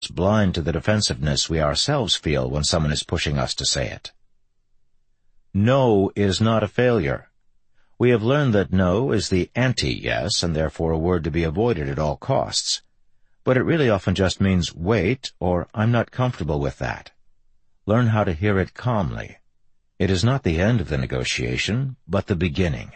almost blind to the defensiveness we ourselves feel when someone is pushing us to say it. No is not a failure. We have learned that no is the anti-yes and therefore a word to be avoided at all costs. But it really often just means wait or I'm not comfortable with that. Learn how to hear it calmly. It is not the end of the negotiation, but the beginning.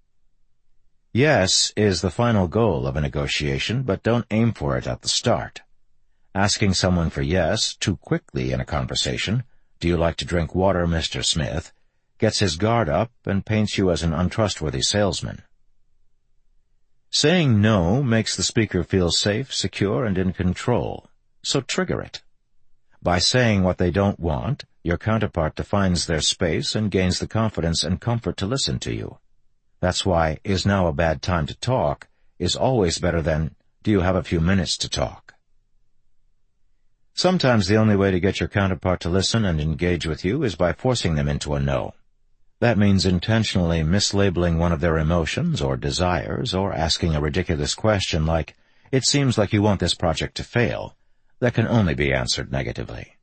Yes is the final goal of a negotiation, but don't aim for it at the start. Asking someone for yes too quickly in a conversation, "Do you like to drink water, Mr. Smith?" gets his guard up and paints you as an untrustworthy salesman. Saying no makes the speaker feel safe, secure, and in control, so trigger it. By saying what they don't want, your counterpart defines their space and gains the confidence and comfort to listen to you. That's why "is now a bad time to talk" is always better than "do you have a few minutes to talk?" Sometimes the only way to get your counterpart to listen and engage with you is by forcing them into a no. That means intentionally mislabeling one of their emotions or desires or asking a ridiculous question like, "It seems like you want this project to fail," that can only be answered negatively.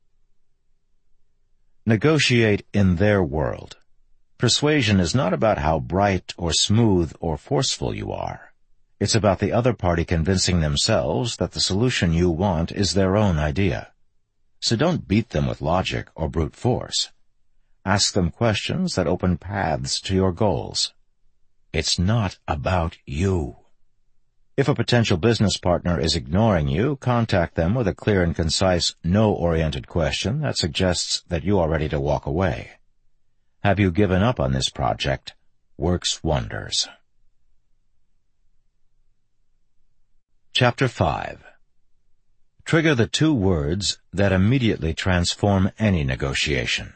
Negotiate in their world. Persuasion is not about how bright or smooth or forceful you are. It's about the other party convincing themselves that the solution you want is their own idea. So don't beat them with logic or brute force. Ask them questions that open paths to your goals. It's not about you. If a potential business partner is ignoring you, contact them with a clear and concise, no-oriented question that suggests that you are ready to walk away. "Have you given up on this project?" works wonders. Chapter 5. Trigger the 2 words that immediately transform any negotiation.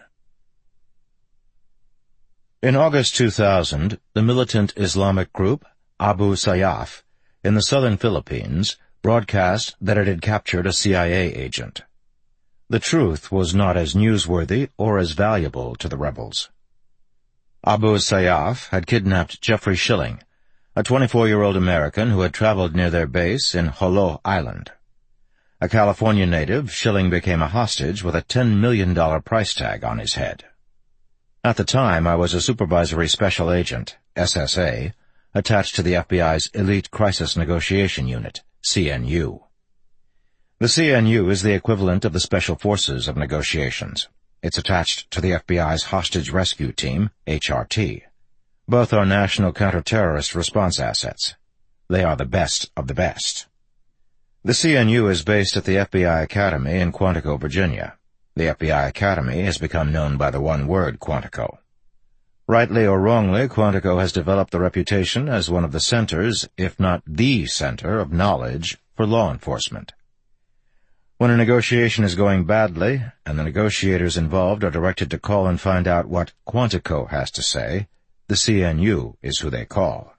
In August 2000, the militant Islamic group Abu Sayyaf in the southern Philippines broadcast that it had captured a CIA agent. The truth was not as newsworthy or as valuable to the rebels. Abu Sayyaf had kidnapped Jeffrey Schilling, a 24-year-old American who had traveled near their base in Jolo Island. A California native, Schilling became a hostage with a $10 million price tag on his head. At the time, I was a supervisory special agent, SSA, attached to the FBI's Elite Crisis Negotiation Unit, CNU. The CNU is the equivalent of the Special Forces of negotiations. It's attached to the FBI's Hostage Rescue Team, HRT. Both are national counter-terrorist response assets. They are the best of the best. The CNU is based at the FBI Academy in Quantico, Virginia. The FBI Academy has become known by the one word Quantico. Rightly or wrongly, Quantico has developed the reputation as one of the centers, if not the center, of knowledge for law enforcement. When a negotiation is going badly, and the negotiators involved are directed to call and find out what Quantico has to say, the CNU is who they call.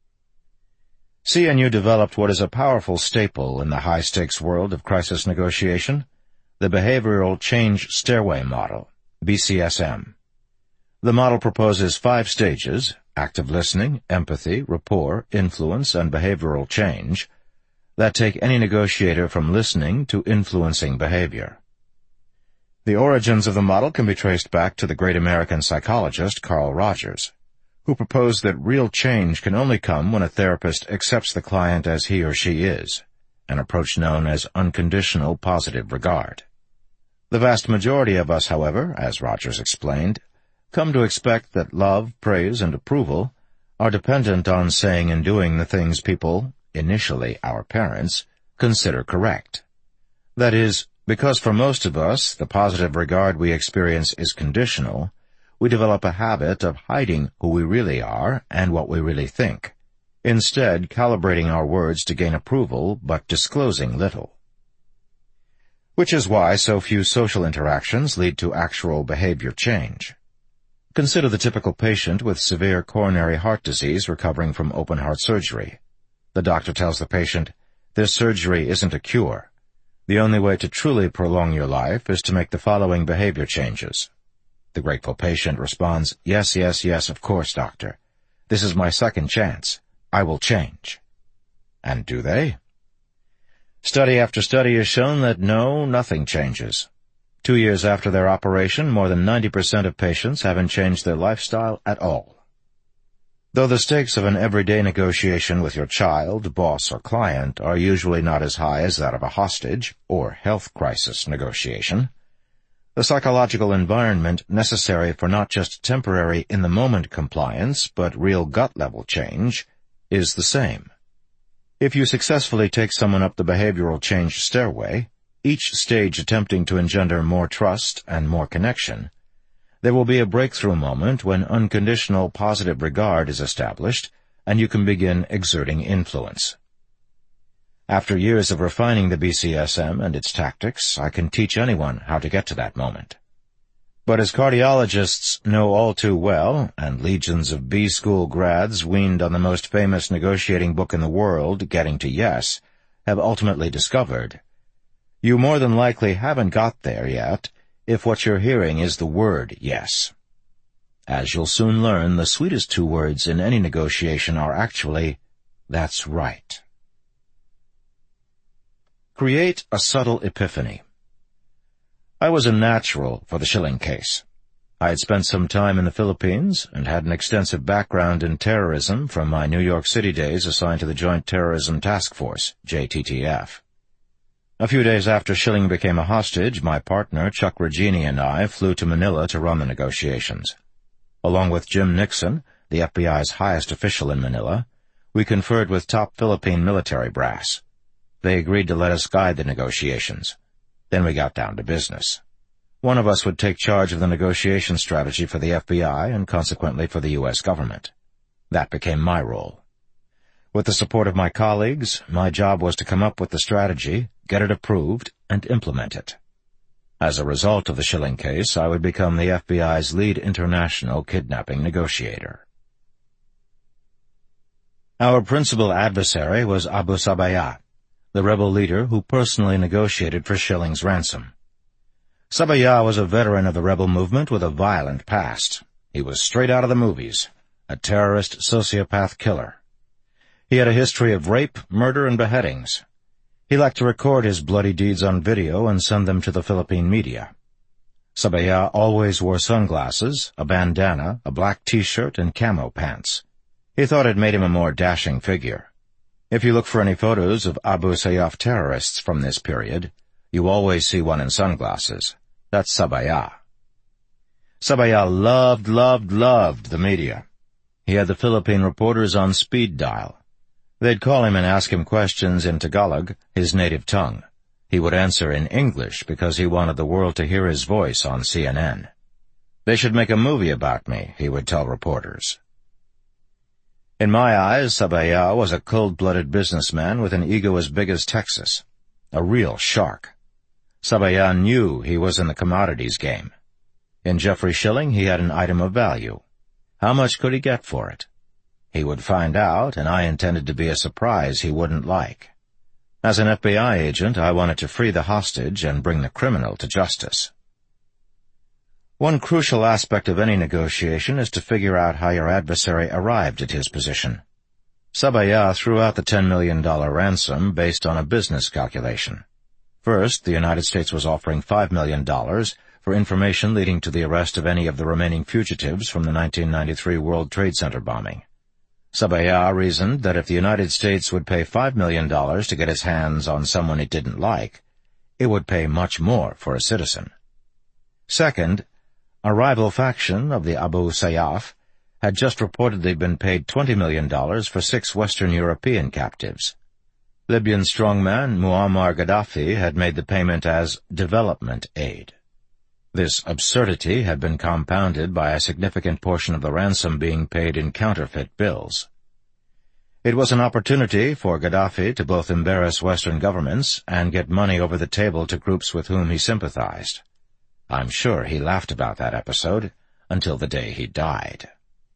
CNU developed what is a powerful staple in the high-stakes world of crisis negotiation, the Behavioral Change Stairway Model, BCSM. The model proposes 5 stages, active listening, empathy, rapport, influence, and behavioral change, that take any negotiator from listening to influencing behavior. The origins of the model can be traced back to the great American psychologist Carl Rogers, who proposed that real change can only come when a therapist accepts the client as he or she is, an approach known as unconditional positive regard. The vast majority of us, however, as Rogers explained, come to expect that love, praise, and approval are dependent on saying and doing the things people, initially our parents, consider correct. That is, because for most of us the positive regard we experience is conditional, we develop a habit of hiding who we really are and what we really think, instead calibrating our words to gain approval but disclosing little. Which is why so few social interactions lead to actual behavior change. Consider the typical patient with severe coronary heart disease recovering from open-heart surgery. The doctor tells the patient, "This surgery isn't a cure. The only way to truly prolong your life is to make the following behavior changes." The grateful patient responds, "Yes, yes, yes, of course, doctor. This is my second chance. I will change." And do they? Study after study has shown that nothing changes. 2 years after their operation, more than 90% of patients haven't changed their lifestyle at all. Though the stakes of an everyday negotiation with your child, boss, or client are usually not as high as that of a hostage or health crisis negotiation, the psychological environment necessary for not just temporary in-the-moment compliance but real gut-level change is the same. If you successfully take someone up the behavioral change stairway, each stage attempting to engender more trust and more connection, there will be a breakthrough moment when unconditional positive regard is established and you can begin exerting influence. After years of refining the BCSM and its tactics, I can teach anyone how to get to that moment. But as cardiologists know all too well, and legions of B-school grads weaned on the most famous negotiating book in the world, Getting to Yes, have ultimately discovered, you more than likely haven't got there yet if what you're hearing is the word yes. As you'll soon learn, the sweetest two words in any negotiation are actually, "That's right." Create a subtle epiphany. I was a natural for the Schilling case. I had spent some time in the Philippines and had an extensive background in terrorism from my New York City days assigned to the Joint Terrorism Task Force, JTTF. A few days after Schilling became a hostage, my partner, Chuck Regini, and I flew to Manila to run the negotiations. Along with Jim Nixon, the FBI's highest official in Manila, we conferred with top Philippine military brass. They agreed to let us guide the negotiations. Then we got down to business. One of us would take charge of the negotiation strategy for the FBI and consequently for the U.S. government. That became my role. With the support of my colleagues, my job was to come up with the strategy, get it approved, and implement it. As a result of the Schilling case, I would become the FBI's lead international kidnapping negotiator. Our principal adversary was Abu Sabayah, the rebel leader who personally negotiated for Schilling's ransom. Sabayah was a veteran of the rebel movement with a violent past. He was straight out of the movies, a terrorist sociopath killer. He had a history of rape, murder, and beheadings. He liked to record his bloody deeds on video and send them to the Philippine media. Sabayah always wore sunglasses, a bandana, a black T-shirt, and camo pants. He thought it made him a more dashing figure. If you look for any photos of Abu Sayyaf terrorists from this period, you always see one in sunglasses. That's Sabayah. Sabayah loved the media. He had the Philippine reporters on speed dial. They'd call him and ask him questions in Tagalog, his native tongue. He would answer in English because he wanted the world to hear his voice on CNN. They should make a movie about me, he would tell reporters. In my eyes, Sabayah was a cold-blooded businessman with an ego as big as Texas. A real shark. Sabayah knew he was in the commodities game. In Jeffrey Schilling, he had an item of value. How much could he get for it? He would find out, and I intended to be a surprise he wouldn't like. As an FBI agent, I wanted to free the hostage and bring the criminal to justice. One crucial aspect of any negotiation is to figure out how your adversary arrived at his position. Sabayah threw out the $10 million ransom based on a business calculation. First, the United States was offering $5 million for information leading to the arrest of any of the remaining fugitives from the 1993 World Trade Center bombing. Sabayah reasoned that if the United States would pay $5 million to get its hands on someone it didn't like, it would pay much more for a citizen. Second, a rival faction of the Abu Sayyaf had just reportedly been paid $20 million for 6 Western European captives. Libyan strongman Muammar Gaddafi had made the payment as development aid. This absurdity had been compounded by a significant portion of the ransom being paid in counterfeit bills. It was an opportunity for Gaddafi to both embarrass Western governments and get money over the table to groups with whom he sympathized. I'm sure he laughed about that episode until the day he died.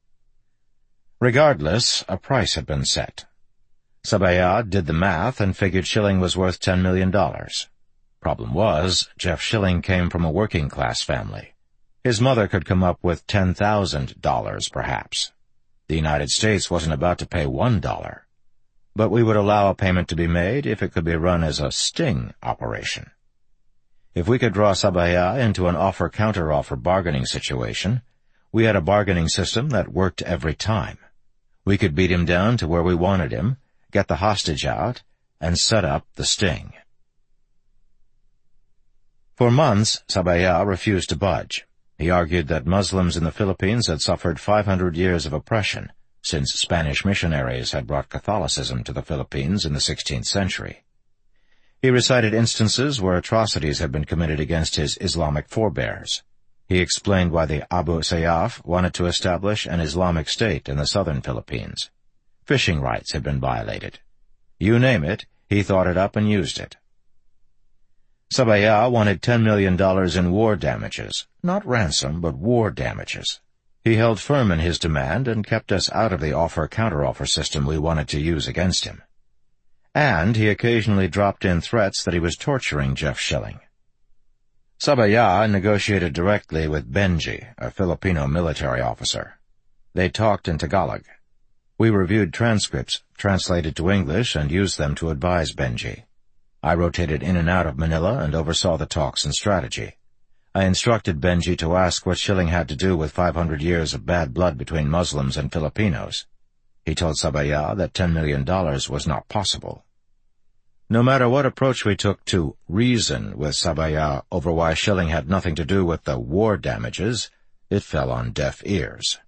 Regardless, a price had been set. Sabayah did the math and figured Schilling was worth $10 million. Problem was, Jeff Schilling came from a working-class family. His mother could come up with $10,000, perhaps. The United States wasn't about to pay $1. but we would allow a payment to be made if it could be run as a sting operation. If we could draw Sabaya into an offer-counter-offer bargaining situation, we had a bargaining system that worked every time. We could beat him down to where we wanted him, get the hostage out, and set up the sting. For months, Sabaya refused to budge. He argued that Muslims in the Philippines had suffered 500 years of oppression since Spanish missionaries had brought Catholicism to the Philippines in the 16th century. He recited instances where atrocities had been committed against his Islamic forebears. He explained why the Abu Sayyaf wanted to establish an Islamic state in the southern Philippines. Fishing rights had been violated. You name it, he thought it up and used it. Sabaya wanted $10 million in war damages, not ransom, but war damages. He held firm in his demand and kept us out of the offer-counteroffer system we wanted to use against him. And he occasionally dropped in threats that he was torturing Jeff Schilling. Sabaya negotiated directly with Benji, a Filipino military officer. They talked in Tagalog. We reviewed transcripts, translated to English, and used them to advise Benji. I rotated in and out of Manila and oversaw the talks and strategy. I instructed Benji to ask what Schilling had to do with 500 years of bad blood between Muslims and Filipinos. He told Sabaya that $10 million was not possible. No matter what approach we took to reason with Sabaya over why Schilling had nothing to do with the war damages, it fell on deaf ears.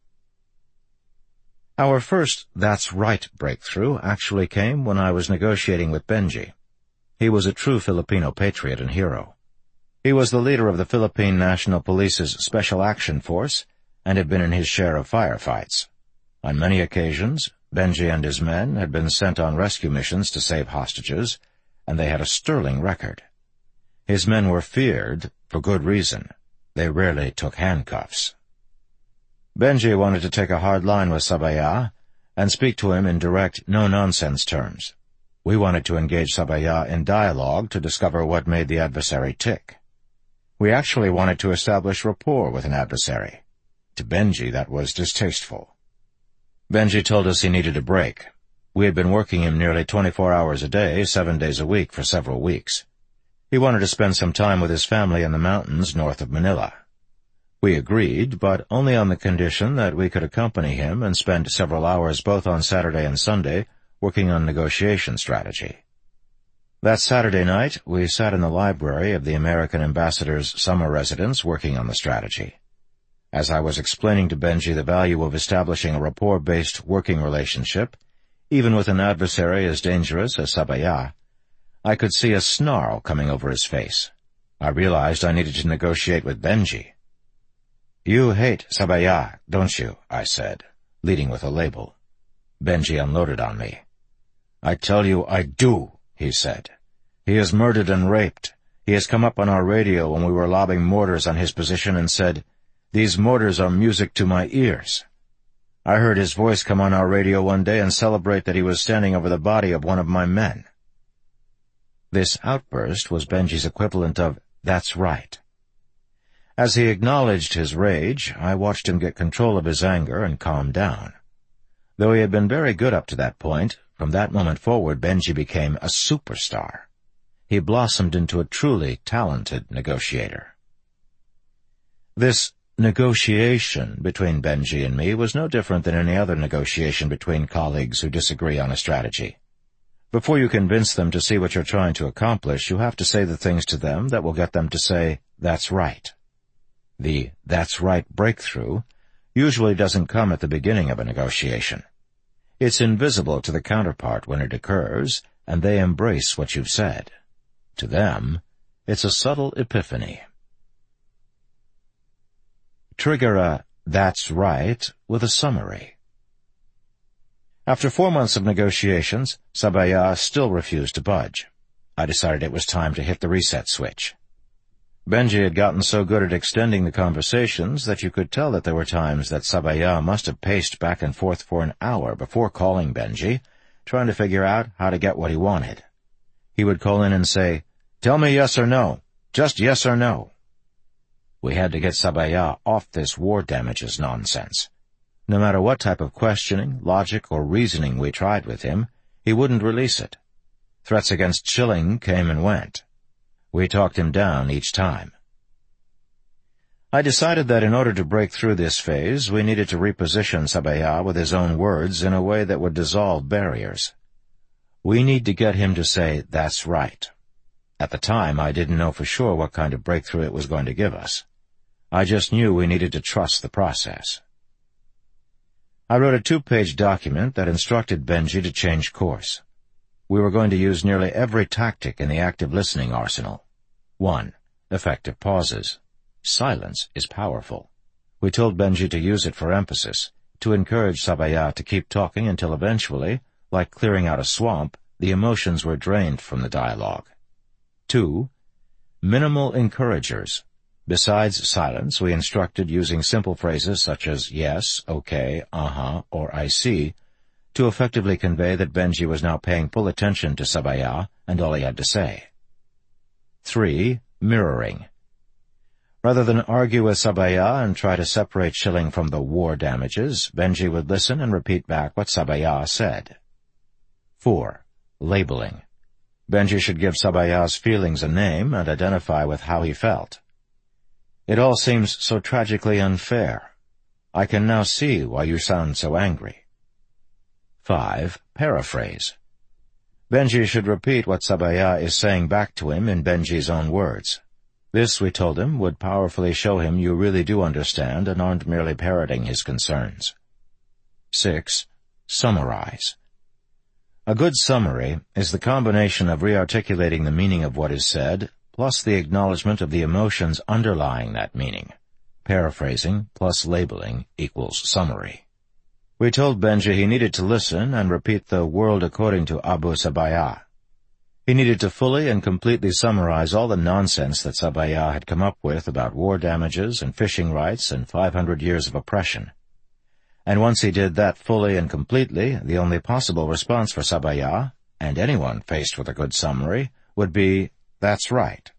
Our first "that's right" breakthrough actually came when I was negotiating with Benji. He was a true Filipino patriot and hero. He was the leader of the Philippine National Police's Special Action Force and had been in his share of firefights. On many occasions, Benji and his men had been sent on rescue missions to save hostages, and they had a sterling record. His men were feared for good reason. They rarely took handcuffs. Benji wanted to take a hard line with Sabaya and speak to him in direct, no-nonsense terms. We wanted to engage Sabaya in dialogue to discover what made the adversary tick. We actually wanted to establish rapport with an adversary. To Benji, that was distasteful. Benji told us he needed a break. We had been working him nearly 24 hours a day, 7 days a week for several weeks. He wanted to spend some time with his family in the mountains north of Manila. We agreed, but only on the condition that we could accompany him and spend several hours both on Saturday and Sunday working on negotiation strategy. That Saturday night, we sat in the library of the American ambassador's summer residence working on the strategy. As I was explaining to Benji the value of establishing a rapport-based working relationship, even with an adversary as dangerous as Sabaya, I could see a snarl coming over his face. I realized I needed to negotiate with Benji. "You hate Sabaya, don't you?" I said, leading with a label. Benji unloaded on me. "I tell you I do," he said. "He is murdered and raped. He has come up on our radio when we were lobbing mortars on his position and said, 'These mortars are music to my ears.' I heard his voice come on our radio one day and celebrate that he was standing over the body of one of my men." This outburst was Benji's equivalent of, "That's right." As he acknowledged his rage, I watched him get control of his anger and calm down. Though he had been very good up to that point, from that moment forward Benji became a superstar. He blossomed into a truly talented negotiator. This negotiation between Benji and me was no different than any other negotiation between colleagues who disagree on a strategy. Before you convince them to see what you're trying to accomplish, you have to say the things to them that will get them to say, "That's right." The "that's right" breakthrough usually doesn't come at the beginning of a negotiation. It's invisible to the counterpart when it occurs, and they embrace what you've said. To them, it's a subtle epiphany. Trigger a "that's right" with a summary. After 4 months of negotiations, Sabaya still refused to budge. I decided it was time to hit the reset switch. Benji had gotten so good at extending the conversations that you could tell that there were times that Sabaya must have paced back and forth for an hour before calling Benji, trying to figure out how to get what he wanted. He would call in and say, "Tell me yes or no. Just yes or no." We had to get Sabaya off this war damages nonsense. No matter what type of questioning, logic, or reasoning we tried with him, He wouldn't release it. Threats against Schilling came and went. We talked him down each time. I decided that in order to break through this phase, we needed to reposition Sabaya with his own words in a way that would dissolve barriers. We need to get him to say, "That's right." At the time, I didn't know for sure what kind of breakthrough it was going to give us. I just knew we needed to trust the process. I wrote a 2-page document that instructed Benji to change course. We were going to use nearly every tactic in the active listening arsenal. 1. Effective pauses. Silence is powerful. We told Benji to use it for emphasis, to encourage Sabaya to keep talking until eventually, like clearing out a swamp, the emotions were drained from the dialogue. 2. Minimal encouragers. Besides silence, we instructed using simple phrases such as yes, okay, or I see, to effectively convey that Benji was now paying full attention to Sabaya and all he had to say. 3. Mirroring. Rather than argue with Sabaya and try to separate Schilling from the war damages, Benji would listen and repeat back what Sabaya said. 4. Labeling. Benji should give Sabaya's feelings a name and identify with how he felt. "It all seems so tragically unfair. I can now see why you sound so angry." 5. Paraphrase. Benji should repeat what Sabaya is saying back to him in Benji's own words. This, we told him, would powerfully show him you really do understand and aren't merely parroting his concerns. 6. Summarize. A good summary is the combination of rearticulating the meaning of what is said, plus the acknowledgement of the emotions underlying that meaning. Paraphrasing plus labeling equals summary. We told Benji he needed to listen and repeat the world according to Abu Sabaya. He needed to fully and completely summarize all the nonsense that Sabaya had come up with about war damages and fishing rights and 500 years of oppression. And once he did that fully and completely, the only possible response for Sabaya, and anyone faced with a good summary, would be, "That's right."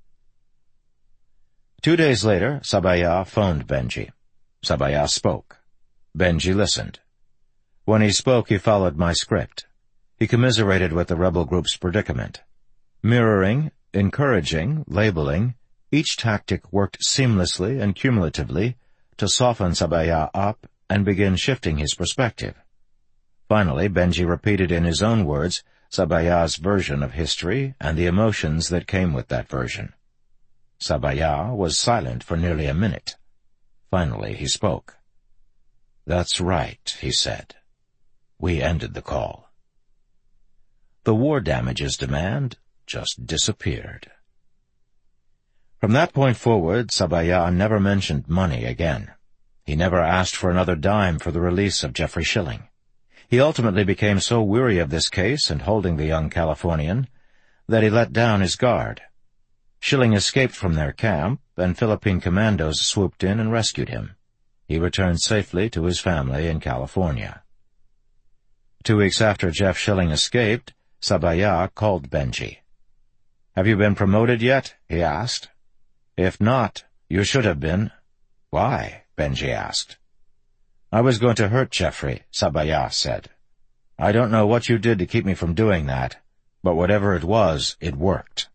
2 days later, Sabaya phoned Benji. Sabaya spoke. Benji listened. When he spoke, he followed my script. He commiserated with the rebel group's predicament. Mirroring, encouraging, labeling, each tactic worked seamlessly and cumulatively to soften Sabaya up and begin shifting his perspective. Finally, Benji repeated in his own words Sabaya's version of history and the emotions that came with that version. Sabaya was silent for nearly a minute. Finally, he spoke. "That's right," he said. We ended the call. The war damages demand just disappeared. From that point forward, Sabaya never mentioned money again. He never asked for another dime for the release of Jeffrey Schilling. He ultimately became so weary of this case and holding the young Californian that he let down his guard. Schilling escaped from their camp, and Philippine commandos swooped in and rescued him. He returned safely to his family in California. 2 weeks after Jeff Schilling escaped, Sabaya called Benji. "Have you been promoted yet?" he asked. "If not, you should have been." "Why?" Benji asked. "I was going to hurt Jeffrey," Sabaya said. "I don't know what you did to keep me from doing that, but whatever it was, it worked."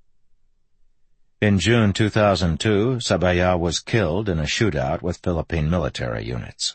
In June 2002, Sabaya was killed in a shootout with Philippine military units.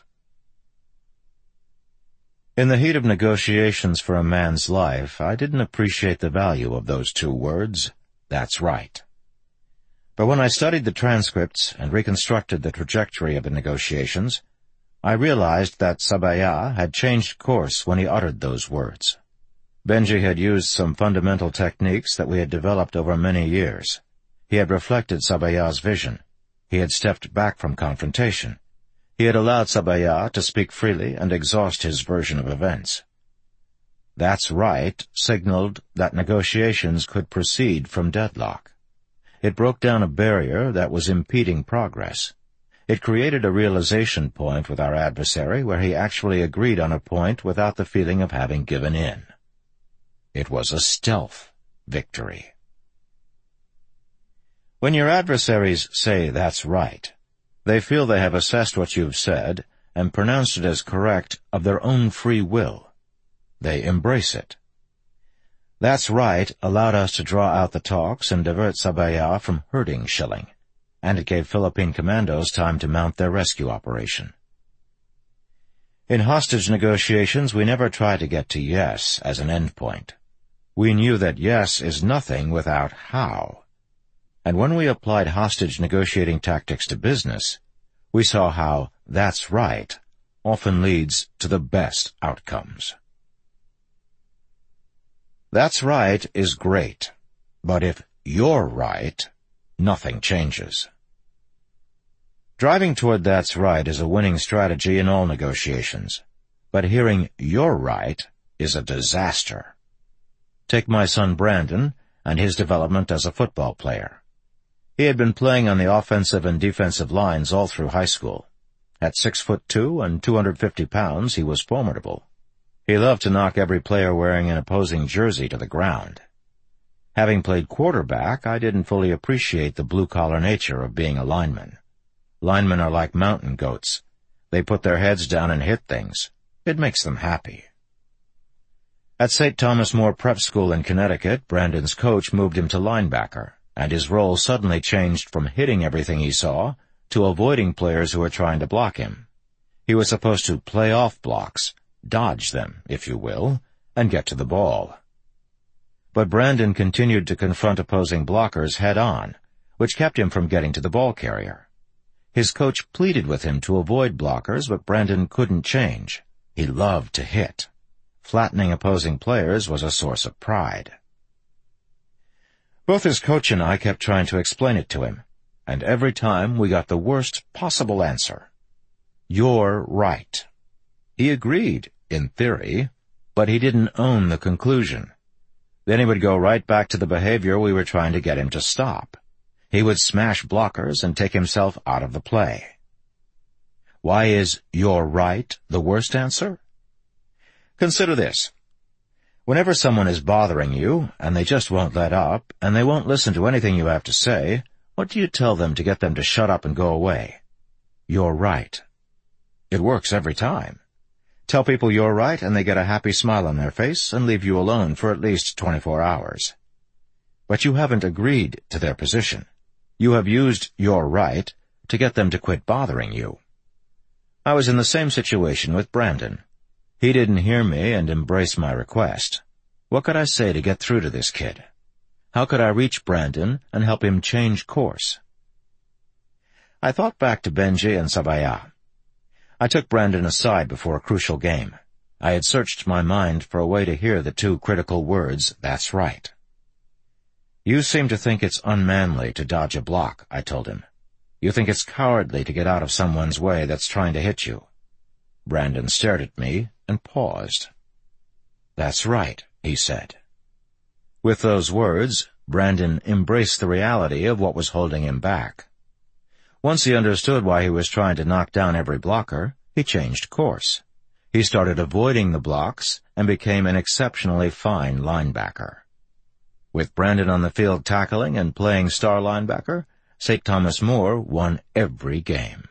In the heat of negotiations for a man's life, I didn't appreciate the value of those 2 words, "That's right." But when I studied the transcripts and reconstructed the trajectory of the negotiations, I realized that Sabaya had changed course when he uttered those words. Benji had used some fundamental techniques that we had developed over many years. He had reflected Sabaya's vision. He had stepped back from confrontation. He had allowed Sabaya to speak freely and exhaust his version of events. "That's right" signaled that negotiations could proceed from deadlock. It broke down a barrier that was impeding progress. It created a realization point with our adversary where he actually agreed on a point without the feeling of having given in. It was a stealth victory. When your adversaries say "that's right," they feel they have assessed what you've said and pronounced it as correct of their own free will. they embrace it. That's Right allowed us to draw out the talks and divert Sabaya from hurting Schilling, and it gave Philippine commandos time to mount their rescue operation. In hostage negotiations, we never tried to get to yes as an endpoint. We knew that yes is nothing without how. And when we applied hostage negotiating tactics to business, we saw how that's right often leads to the best outcomes. That's right is great, but if you're right, nothing changes. Driving toward that's right is a winning strategy in all negotiations, but hearing you're right is a disaster. Take my son Brandon and his development as a football player. He had been playing on the offensive and defensive lines all through high school. At 6'2" and 250 pounds, he was formidable. He loved to knock every player wearing an opposing jersey to the ground. Having played quarterback, I didn't fully appreciate the blue-collar nature of being a lineman. Linemen are like mountain goats. They put their heads down and hit things. It makes them happy. At St. Thomas More Prep School in Connecticut, Brandon's coach moved him to linebacker, and his role suddenly changed from hitting everything he saw to avoiding players who were trying to block him. He was supposed to play off blocks, dodge them, if you will, and get to the ball. But Brandon continued to confront opposing blockers head-on, which kept him from getting to the ball carrier. His coach pleaded with him to avoid blockers, but Brandon couldn't change. He loved to hit. Flattening opposing players was a source of pride. Both his coach and I kept trying to explain it to him, and every time we got the worst possible answer. You're right. He agreed, in theory, but he didn't own the conclusion. Then he would go right back to the behavior we were trying to get him to stop. He would smash blockers and take himself out of the play. Why is you're right the worst answer? Consider this. Whenever someone is bothering you, and they just won't let up, and they won't listen to anything you have to say, what do you tell them to get them to shut up and go away? You're right. It works every time. Tell people you're right, and they get a happy smile on their face and leave you alone for at least 24 hours. But you haven't agreed to their position. You have used you're right to get them to quit bothering you. I was in the same situation with Brandon. He didn't hear me and embrace my request. What could I say to get through to this kid? How could I reach Brandon and help him change course? I thought back to Benji and Sabaya. I took Brandon aside before a crucial game. I had searched my mind for a way to hear the two critical words, that's right. You seem to think it's unmanly to dodge a block, I told him. You think it's cowardly to get out of someone's way that's trying to hit you. Brandon stared at me and paused. That's right, he said. With those words, Brandon embraced the reality of what was holding him back. Once he understood why he was trying to knock down every blocker, he changed course. He started avoiding the blocks and became an exceptionally fine linebacker. With Brandon on the field tackling and playing star linebacker, St. Thomas More won every game.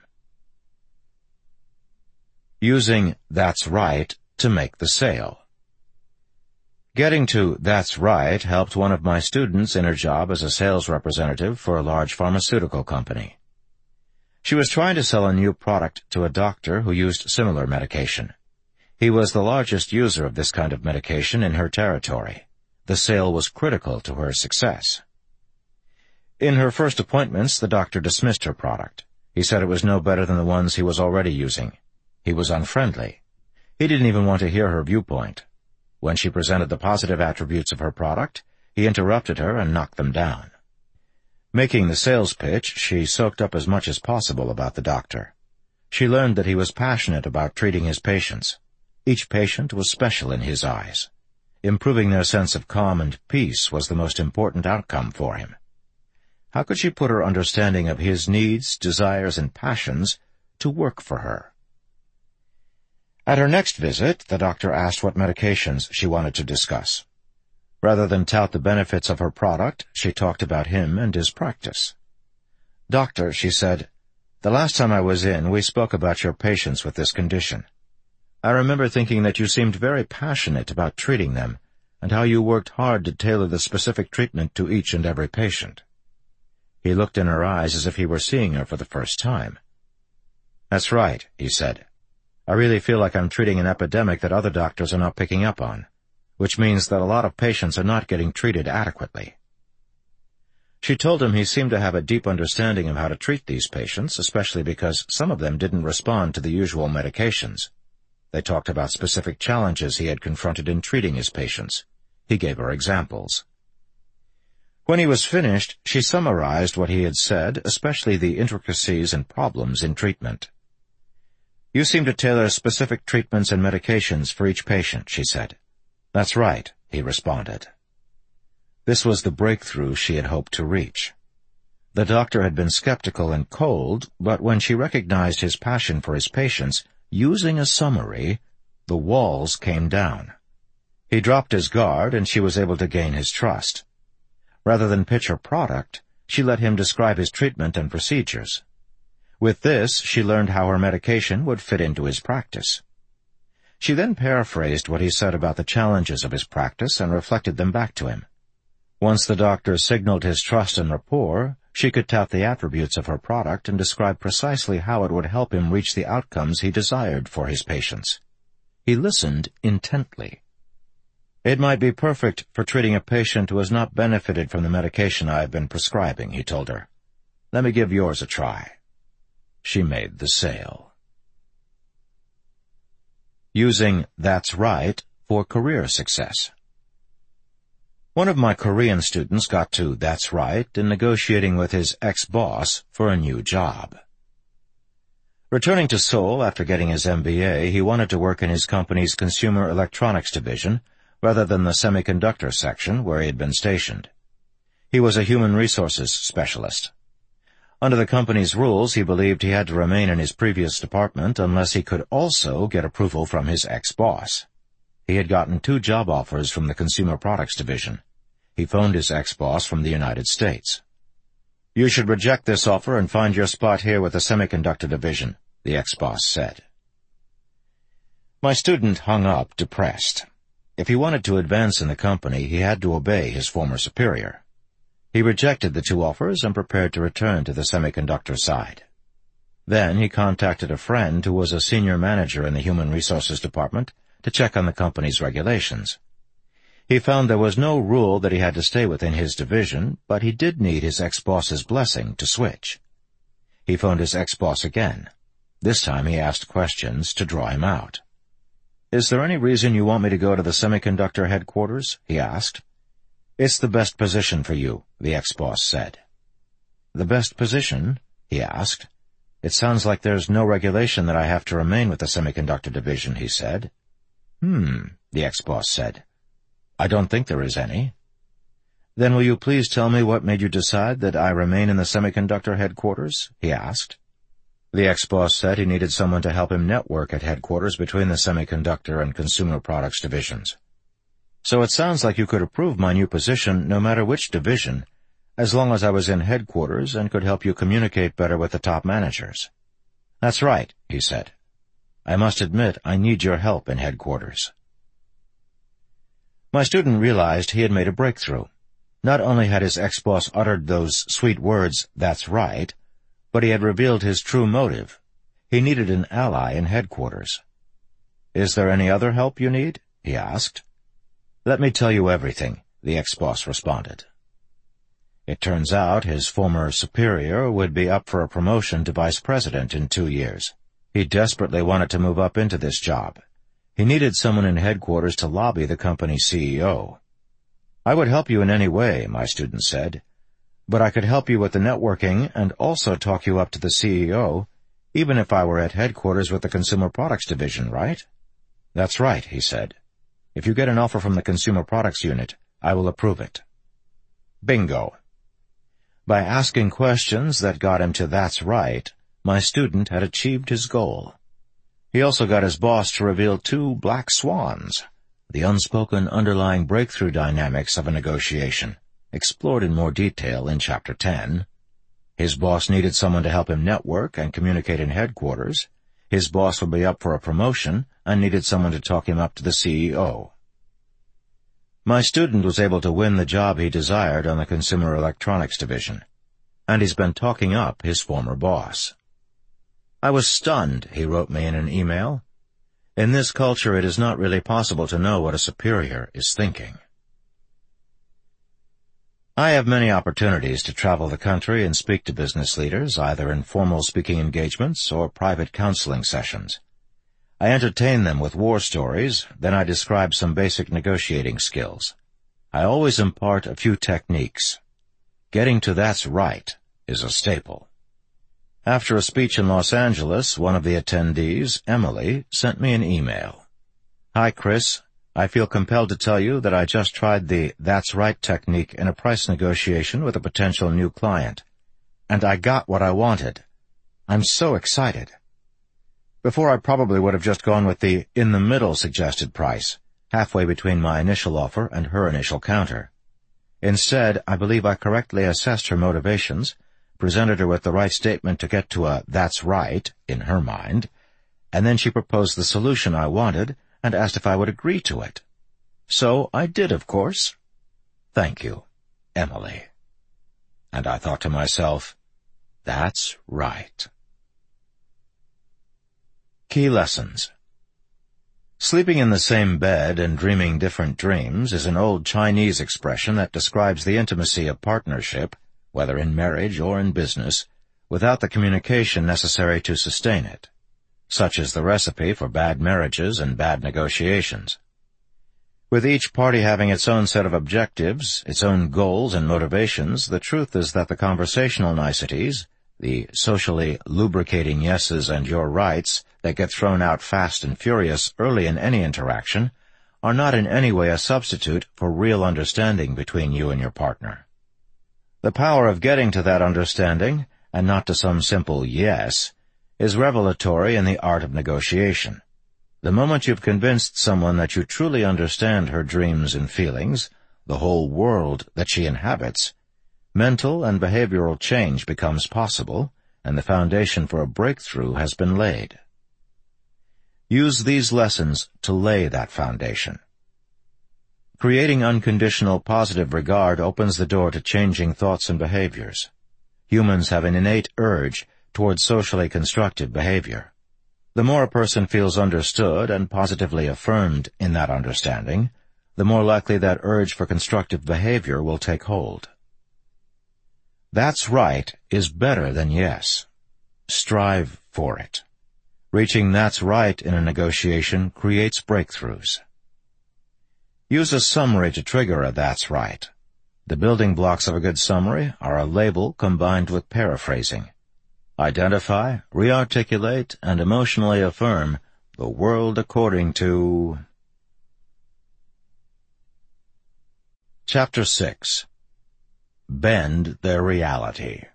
Using that's right to make the sale. Getting to that's right helped one of my students in her job as a sales representative for a large pharmaceutical company. She was trying to sell a new product to a doctor who used similar medication. He was the largest user of this kind of medication in her territory. The sale was critical to her success. In her first appointments, the doctor dismissed her product. He said it was no better than the ones he was already using. He was unfriendly. He didn't even want to hear her viewpoint. When she presented the positive attributes of her product, he interrupted her and knocked them down. Making the sales pitch, she soaked up as much as possible about the doctor. She learned that he was passionate about treating his patients. Each patient was special in his eyes. Improving their sense of calm and peace was the most important outcome for him. How could she put her understanding of his needs, desires, and passions to work for her? At her next visit, the doctor asked what medications she wanted to discuss. Rather than tout the benefits of her product, she talked about him and his practice. Doctor, she said, the last time I was in, we spoke about your patients with this condition. I remember thinking that you seemed very passionate about treating them, and how you worked hard to tailor the specific treatment to each and every patient." He looked in her eyes as if he were seeing her for the first time. "That's right," he said. "I really feel like I'm treating an epidemic that other doctors are not picking up on, which means that a lot of patients are not getting treated adequately." She told him he seemed to have a deep understanding of how to treat these patients, especially because some of them didn't respond to the usual medications. They talked about specific challenges he had confronted in treating his patients. He gave her examples. When he was finished, she summarized what he had said, especially the intricacies and problems in treatment. "You seem to tailor specific treatments and medications for each patient," she said. "That's right," he responded. This was the breakthrough she had hoped to reach. The doctor had been skeptical and cold, but when she recognized his passion for his patients, using a summary, the walls came down. He dropped his guard, and she was able to gain his trust. Rather than pitch her product, she let him describe his treatment and procedures. With this, she learned how her medication would fit into his practice. She then paraphrased what he said about the challenges of his practice and reflected them back to him. Once the doctor signaled his trust and rapport, she could tout the attributes of her product and describe precisely how it would help him reach the outcomes he desired for his patients. He listened intently. "It might be perfect for treating a patient who has not benefited from the medication I have been prescribing," he told her. "Let me give yours a try." She made the sale. Using "That's Right" for career success. One of my Korean students got to "That's Right" in negotiating with his ex-boss for a new job. Returning to Seoul after getting his MBA, he wanted to work in his company's consumer electronics division rather than the semiconductor section where he had been stationed. He was a human resources specialist. Under the company's rules, he believed he had to remain in his previous department unless he could also get approval from his ex-boss. He had gotten 2 job offers from the consumer products division. He phoned his ex-boss from the United States. "You should reject this offer and find your spot here with the semiconductor division," the ex-boss said. My student hung up, depressed. If he wanted to advance in the company, he had to obey his former superior. He rejected the 2 offers and prepared to return to the semiconductor side. Then he contacted a friend who was a senior manager in the human resources department to check on the company's regulations. He found there was no rule that he had to stay within his division, but he did need his ex-boss's blessing to switch. He phoned his ex-boss again. This time he asked questions to draw him out. "Is there any reason you want me to go to the semiconductor headquarters?" he asked. "It's the best position for you," the ex-boss said. "The best position?" he asked. "It sounds like there's no regulation that I have to remain with the semiconductor division," he said. The ex-boss said. "I don't think there is any." "Then will you please tell me what made you decide that I remain in the semiconductor headquarters?" he asked. The ex-boss said he needed someone to help him network at headquarters between the semiconductor and consumer products divisions. "So it sounds like you could approve my new position no matter which division, as long as I was in headquarters and could help you communicate better with the top managers." "That's right," he said. "I must admit I need your help in headquarters." My student realized he had made a breakthrough. Not only had his ex-boss uttered those sweet words, "That's right," but he had revealed his true motive. He needed an ally in headquarters. "Is there any other help you need?" he asked. "Let me tell you everything," the ex-boss responded. It turns out his former superior would be up for a promotion to vice president in 2 years. He desperately wanted to move up into this job. He needed someone in headquarters to lobby the company's CEO. "I would help you in any way," my student said, "but I could help you with the networking and also talk you up to the CEO, even if I were at headquarters with the consumer products division, right?" "That's right," he said. "If you get an offer from the consumer products unit, I will approve it." Bingo. By asking questions that got him to "That's right," my student had achieved his goal. He also got his boss to reveal 2 black swans, the unspoken underlying breakthrough dynamics of a negotiation, explored in more detail in Chapter 10. His boss needed someone to help him network and communicate in headquarters. His boss would be up for a promotion and needed someone to talk him up to the CEO. My student was able to win the job he desired on the Consumer Electronics Division, and he's been talking up his former boss. I was stunned, he wrote me in an email. In this culture, it is not really possible to know what a superior is thinking. I have many opportunities to travel the country and speak to business leaders, either in formal speaking engagements or private counseling sessions. I entertain them with war stories, then I describe some basic negotiating skills. I always impart a few techniques. Getting to "that's right" is a staple. After a speech in Los Angeles, one of the attendees, Emily, sent me an email. "Hi, Chris. I feel compelled to tell you that I just tried the "that's right" technique in a price negotiation with a potential new client, and I got what I wanted. I'm so excited. Before, I probably would have just gone with the in-the-middle suggested price, halfway between my initial offer and her initial counter. Instead, I believe I correctly assessed her motivations, presented her with the right statement to get to a 'that's right' in her mind, and then she proposed the solution I wanted and asked if I would agree to it. So I did, of course. Thank you, Emily." And I thought to myself, that's right. Key lessons. Sleeping in the same bed and dreaming different dreams is an old Chinese expression that describes the intimacy of partnership, whether in marriage or in business, without the communication necessary to sustain it. Such is the recipe for bad marriages and bad negotiations. With each party having its own set of objectives, its own goals and motivations, the truth is that the conversational niceties, the socially lubricating yeses and your rights that get thrown out fast and furious early in any interaction, are not in any way a substitute for real understanding between you and your partner. The power of getting to that understanding, and not to some simple yes, is revelatory in the art of negotiation. The moment you've convinced someone that you truly understand her dreams and feelings, the whole world that she inhabits, mental and behavioral change becomes possible, and the foundation for a breakthrough has been laid. Use these lessons to lay that foundation. Creating unconditional positive regard opens the door to changing thoughts and behaviors. Humans have an innate urge towards socially constructive behavior. The more a person feels understood and positively affirmed in that understanding, the more likely that urge for constructive behavior will take hold. "That's right" is better than yes. Strive for it. Reaching "that's right" in a negotiation creates breakthroughs. Use a summary to trigger a "that's right." The building blocks of a good summary are a label combined with paraphrasing. Identify, rearticulate, and emotionally affirm the world according to... Chapter 6. Bend their reality.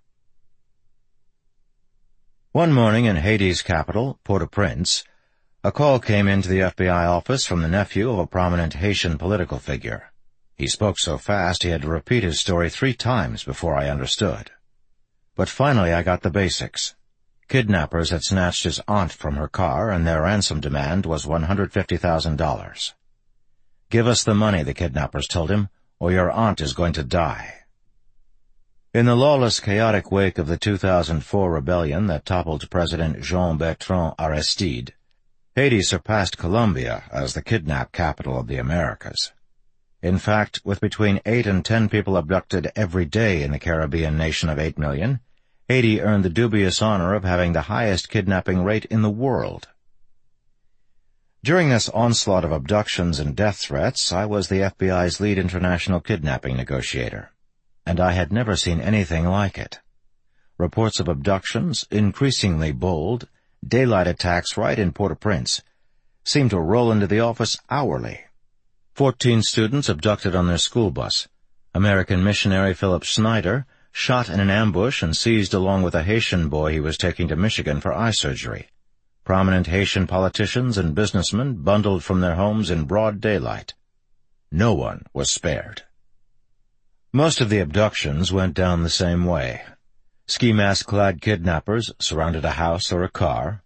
One morning in Haiti's capital, Port-au-Prince, a call came into the FBI office from the nephew of a prominent Haitian political figure. He spoke so fast he had to repeat his story 3 times before I understood. But finally I got the basics. Kidnappers had snatched his aunt from her car, and their ransom demand was $150,000. "Give us the money," the kidnappers told him, "or your aunt is going to die." In the lawless, chaotic wake of the 2004 rebellion that toppled President Jean-Bertrand Aristide, Haiti surpassed Colombia as the kidnap capital of the Americas. In fact, with between 8 and 10 people abducted every day in the Caribbean nation of 8 million, Haiti earned the dubious honor of having the highest kidnapping rate in the world. During this onslaught of abductions and death threats, I was the FBI's lead international kidnapping negotiator, and I had never seen anything like it. Reports of abductions, increasingly bold, daylight attacks right in Port-au-Prince, seemed to roll into the office hourly. 14 students abducted on their school bus. American missionary Philip Schneider shot in an ambush and seized along with a Haitian boy he was taking to Michigan for eye surgery. Prominent Haitian politicians and businessmen bundled from their homes in broad daylight. No one was spared. Most of the abductions went down the same way. Ski mask-clad kidnappers surrounded a house or a car,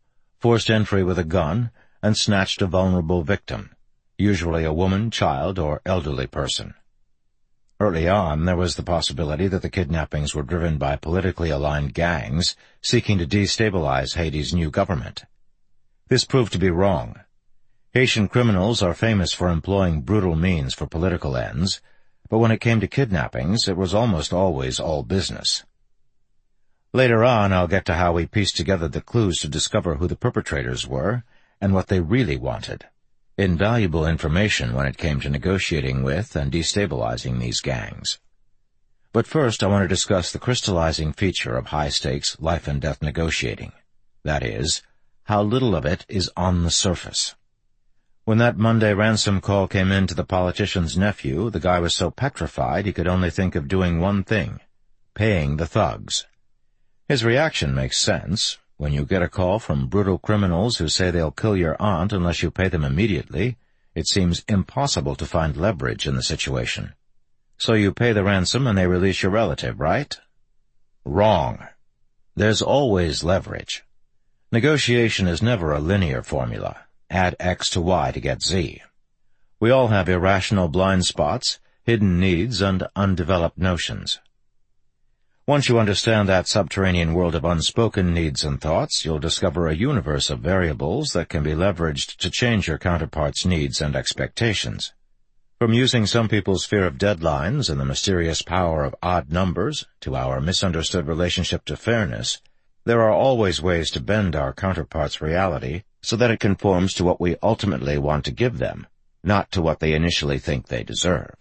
forced entry with a gun, and snatched a vulnerable victim, usually a woman, child, or elderly person. Early on, there was the possibility that the kidnappings were driven by politically aligned gangs seeking to destabilize Haiti's new government. This proved to be wrong. Haitian criminals are famous for employing brutal means for political ends, but when it came to kidnappings, it was almost always all business. Later on, I'll get to how we pieced together the clues to discover who the perpetrators were and what they really wanted. Invaluable information when it came to negotiating with and destabilizing these gangs. But first, I want to discuss the crystallizing feature of high-stakes life-and-death negotiating. That is, how little of it is on the surface. When that Monday ransom call came in to the politician's nephew, the guy was so petrified he could only think of doing one thing: paying the thugs. His reaction makes sense. When you get a call from brutal criminals who say they'll kill your aunt unless you pay them immediately, it seems impossible to find leverage in the situation. So you pay the ransom and they release your relative, right? Wrong. There's always leverage. Negotiation is never a linear formula. Add X to Y to get Z. We all have irrational blind spots, hidden needs, and undeveloped notions. Once you understand that subterranean world of unspoken needs and thoughts, you'll discover a universe of variables that can be leveraged to change your counterpart's needs and expectations. From using some people's fear of deadlines and the mysterious power of odd numbers to our misunderstood relationship to fairness, there are always ways to bend our counterpart's reality so that it conforms to what we ultimately want to give them, not to what they initially think they deserve.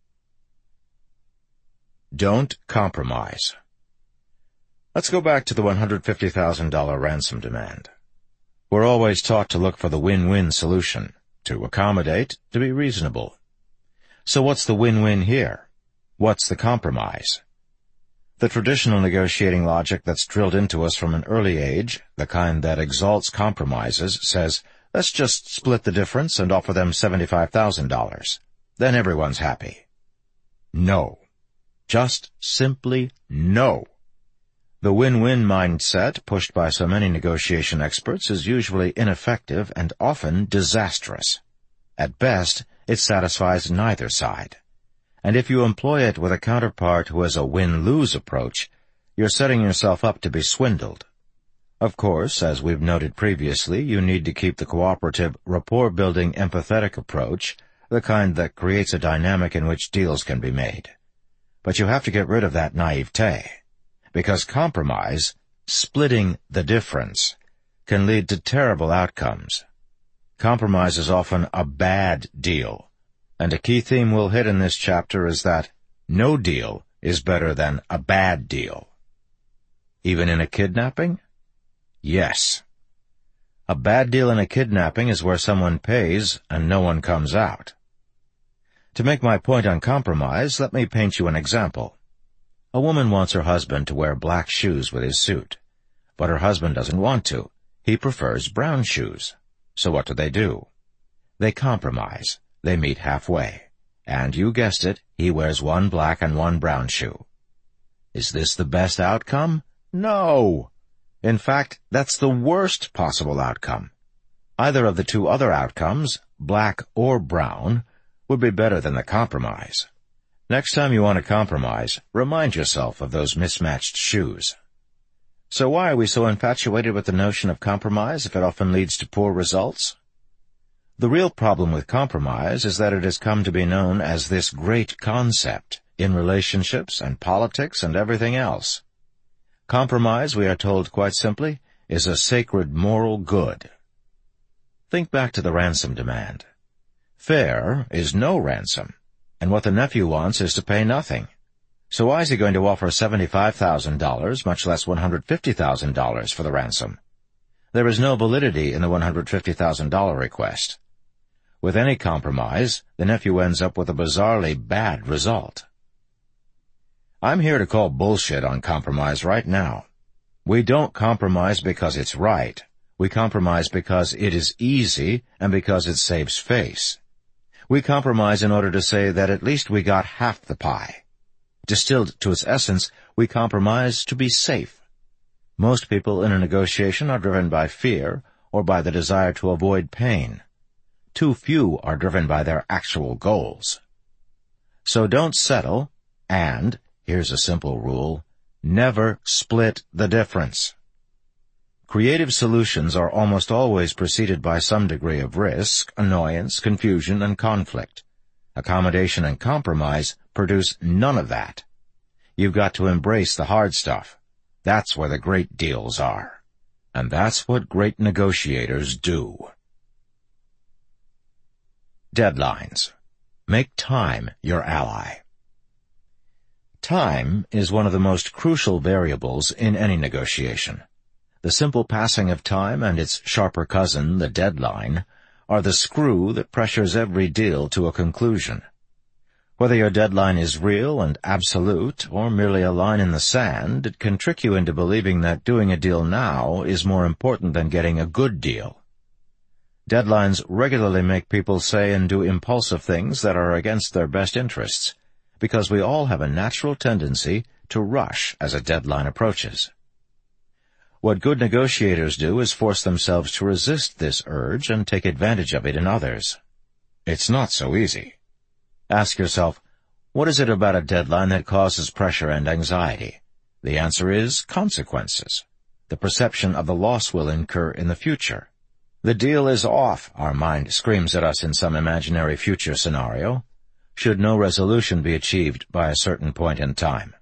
Don't compromise. Let's go back to the $150,000 ransom demand. We're always taught to look for the win-win solution, to accommodate, to be reasonable. So what's the win-win here? What's the compromise? The traditional negotiating logic that's drilled into us from an early age, the kind that exalts compromises, says, let's just split the difference and offer them $75,000. Then everyone's happy. No. Just simply no. The win-win mindset pushed by so many negotiation experts is usually ineffective and often disastrous. At best, it satisfies neither side. And if you employ it with a counterpart who has a win-lose approach, you're setting yourself up to be swindled. Of course, as we've noted previously, you need to keep the cooperative, rapport-building, empathetic approach, the kind that creates a dynamic in which deals can be made. But you have to get rid of that naivete, because compromise, splitting the difference, can lead to terrible outcomes. Compromise is often a bad deal, and a key theme we'll hit in this chapter is that no deal is better than a bad deal. Even in a kidnapping? Yes. A bad deal in a kidnapping is where someone pays and no one comes out. To make my point on compromise, let me paint you an example. A woman wants her husband to wear black shoes with his suit, but her husband doesn't want to. He prefers brown shoes. So what do? They compromise. They meet halfway. And you guessed it, he wears one black and one brown shoe. Is this the best outcome? No. In fact, that's the worst possible outcome. Either of the two other outcomes, black or brown, would be better than the compromise. Next time you want to compromise, remind yourself of those mismatched shoes. So why are we so infatuated with the notion of compromise if it often leads to poor results? The real problem with compromise is that it has come to be known as this great concept in relationships and politics and everything else. Compromise, we are told quite simply, is a sacred moral good. Think back to the ransom demand. Fair is no ransom, and what the nephew wants is to pay nothing. So why is he going to offer $75,000, much less $150,000 for the ransom? There is no validity in the $150,000 request. With any compromise, the nephew ends up with a bizarrely bad result. I'm here to call bullshit on compromise right now. We don't compromise because it's right. We compromise because it is easy and because it saves face. We compromise in order to say that at least we got half the pie. Distilled to its essence, we compromise to be safe. Most people in a negotiation are driven by fear or by the desire to avoid pain. Too few are driven by their actual goals. So don't settle, and, here's a simple rule, never split the difference. Creative solutions are almost always preceded by some degree of risk, annoyance, confusion, and conflict. Accommodation and compromise produce none of that. You've got to embrace the hard stuff. That's where the great deals are. And that's what great negotiators do. Deadlines. Make time your ally. Time is one of the most crucial variables in any negotiation. The simple passing of time and its sharper cousin, the deadline, are the screw that pressures every deal to a conclusion. Whether your deadline is real and absolute or merely a line in the sand, it can trick you into believing that doing a deal now is more important than getting a good deal. Deadlines regularly make people say and do impulsive things that are against their best interests, because we all have a natural tendency to rush as a deadline approaches. What good negotiators do is force themselves to resist this urge and take advantage of it in others. It's not so easy. Ask yourself, what is it about a deadline that causes pressure and anxiety? The answer is consequences. The perception of the loss we'll incur in the future. The deal is off, our mind screams at us in some imaginary future scenario, should no resolution be achieved by a certain point in time.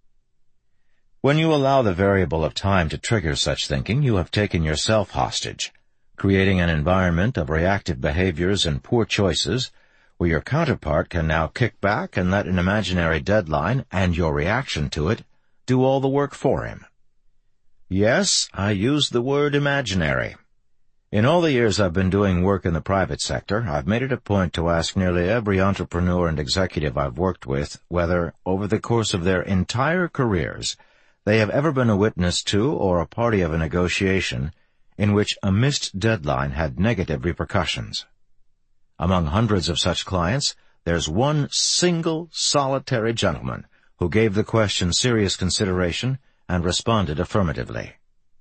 When you allow the variable of time to trigger such thinking, you have taken yourself hostage, creating an environment of reactive behaviors and poor choices where your counterpart can now kick back and let an imaginary deadline and your reaction to it do all the work for him. Yes, I use the word imaginary. In all the years I've been doing work in the private sector, I've made it a point to ask nearly every entrepreneur and executive I've worked with whether, over the course of their entire careers, they have ever been a witness to or a party of a negotiation in which a missed deadline had negative repercussions. Among hundreds of such clients, there's one single solitary gentleman who gave the question serious consideration and responded affirmatively.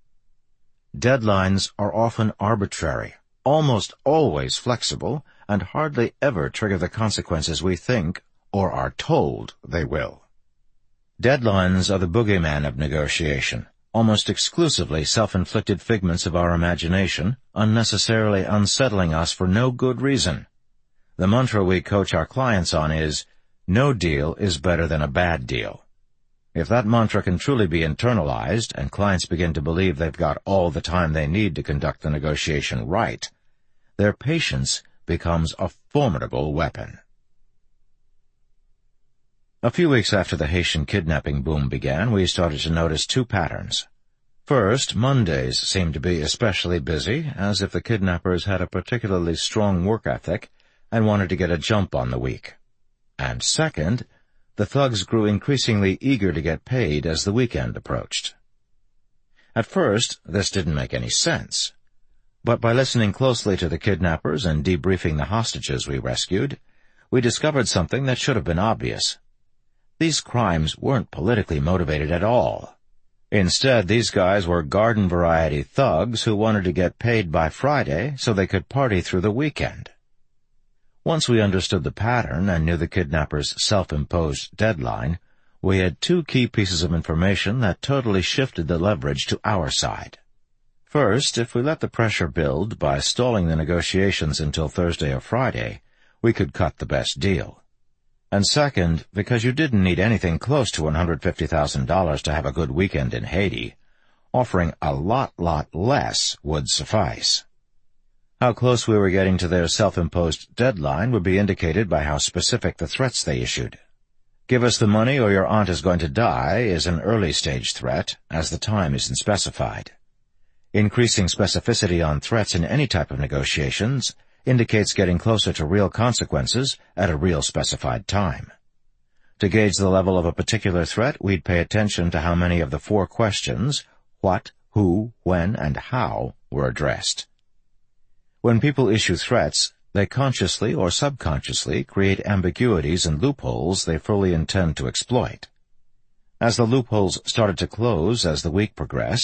Deadlines are often arbitrary, almost always flexible, and hardly ever trigger the consequences we think or are told they will. Deadlines are the boogeyman of negotiation, almost exclusively self-inflicted figments of our imagination, unnecessarily unsettling us for no good reason. The mantra we coach our clients on is, no deal is better than a bad deal. If that mantra can truly be internalized and clients begin to believe they've got all the time they need to conduct the negotiation right, their patience becomes a formidable weapon. A few weeks after the Haitian kidnapping boom began, we started to notice two patterns. First, Mondays seemed to be especially busy, as if the kidnappers had a particularly strong work ethic and wanted to get a jump on the week. And second, the thugs grew increasingly eager to get paid as the weekend approached. At first, this didn't make any sense. But by listening closely to the kidnappers and debriefing the hostages we rescued, we discovered something that should have been obvious. These crimes weren't politically motivated at all. Instead, these guys were garden-variety thugs who wanted to get paid by Friday so they could party through the weekend. Once we understood the pattern and knew the kidnappers' self-imposed deadline, we had two key pieces of information that totally shifted the leverage to our side. First, if we let the pressure build by stalling the negotiations until Thursday or Friday, we could cut the best deal. And second, because you didn't need anything close to $150,000 to have a good weekend in Haiti, offering a lot less would suffice. How close we were getting to their self-imposed deadline would be indicated by how specific the threats they issued. Give us the money or your aunt is going to die is an early-stage threat, as the time isn't specified. Increasing specificity on threats in any type of negotiations indicates getting closer to real consequences at a real specified time. To gauge the level of a particular threat, we'd pay attention to how many of the four questions, what, who, when, and how, were addressed. When people issue threats, they consciously or subconsciously create ambiguities and loopholes they fully intend to exploit. As the loopholes started to close as the week progressed,